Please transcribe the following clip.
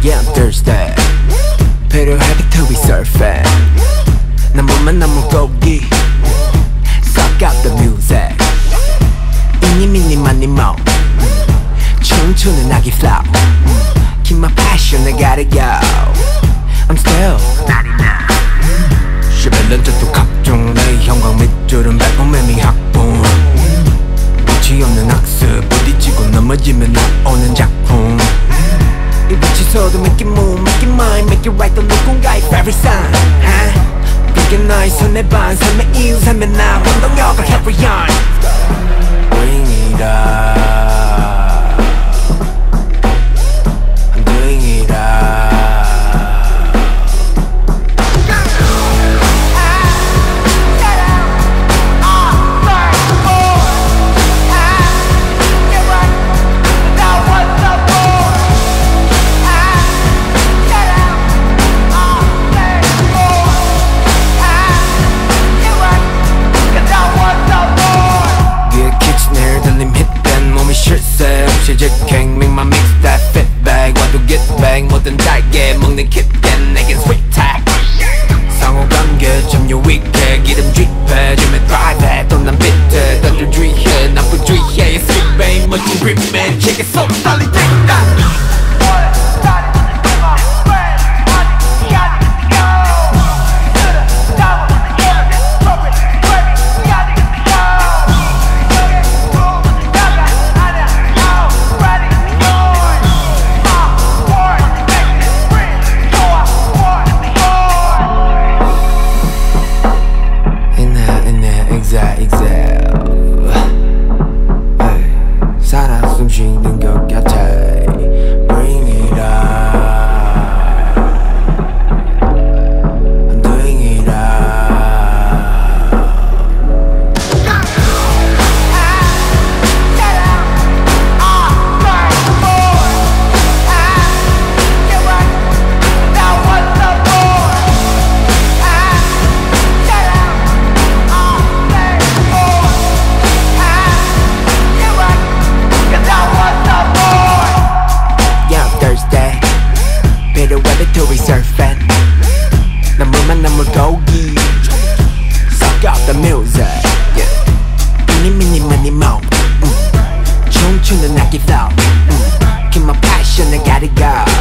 Yeah, I'm thirsty. 필요해 to be surfing. 난 몸만 난 물고기. Suck out the music. 이니 미니 마니 모. 춤추는 아기 flow. Keep my passion, I gotta go. I'm still 99. 11년 전도 각종 내 형광 밑줄은 백범의 미학봉. 끝이 없는 학습 부딪히고 넘어지면 나오는 작품. 이 부치서도 make it move, make it mine, make it right 또 누군가의 favorite sign. 그게 너의 손에 반 삶의 이유 삶의 나 원동력을 carry on. Bring it up. I'm doing it up. 실직행 make my mix that fit bag 와도 get bang 뭐든 달게 먹는 kit겐 내겐 sweet tag 상호관계 참 유익해 기름 drip해 줌에 drive 해 또 난 비트 던질 주의해 나쁜 주의해 sweet bang 멋진 gripman check it so solid take that. 살아 숨쉬는 것 같아. Bring it up. I'm doing it up. To be surfing. 난 물만 난 물고기. Suck out the music. Yeah. 이니 미니 마니 모. 춤추는 아기 flow. Keep my passion, I gotta go.